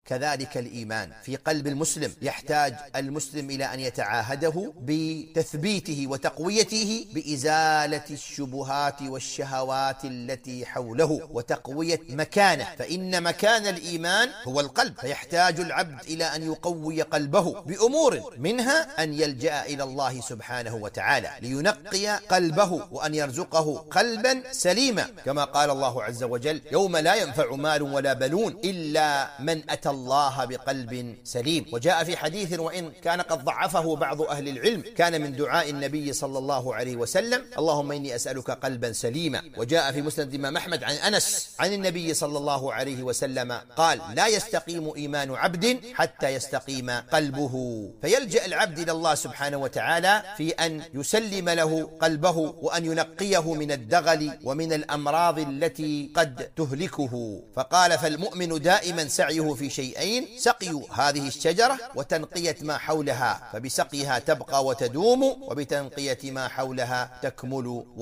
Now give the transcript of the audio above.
كذلك الإيمان في قلب المسلم يحتاج المسلم إلى أن يتعاهده بتثبيته وتقويته بإزالة الشبهات والشهوات التي حوله وتقوية مكانه، فإن مكان الإيمان هو القلب، فيحتاج العبد إلى أن يقوي قلبه بأمور، منها أن يلجأ إلى الله سبحانه وتعالى لينقي قلبه وأن يرزقه قلبا سليما، كما قال الله عز وجل: يوم لا ينفع مال ولا بنون إلا من أتى الله بقلب سليم. وجاء في حديث وإن كان قد ضعفه بعض أهل العلم، كان من دعاء النبي صلى الله عليه وسلم: اللهم إني أسألك قلبا سليما. وجاء في مسند الإمام أحمد عن أنس عن النبي صلى الله عليه وسلم قال: لا يستقيم إيمان عبد حتى يستقيم قلبه. فيلجأ العبد إلى الله سبحانه وتعالى في أن يسلم له قلبه وأن ينقيه من الدغل ومن الأمراض التي قد تهلكه. فقال: فالمؤمن دائما سعيه في شيئين: سقي هذه الشجرة وتنقية ما حولها، فبسقيها تبقى وتدوم، وبتنقية ما حولها تكمل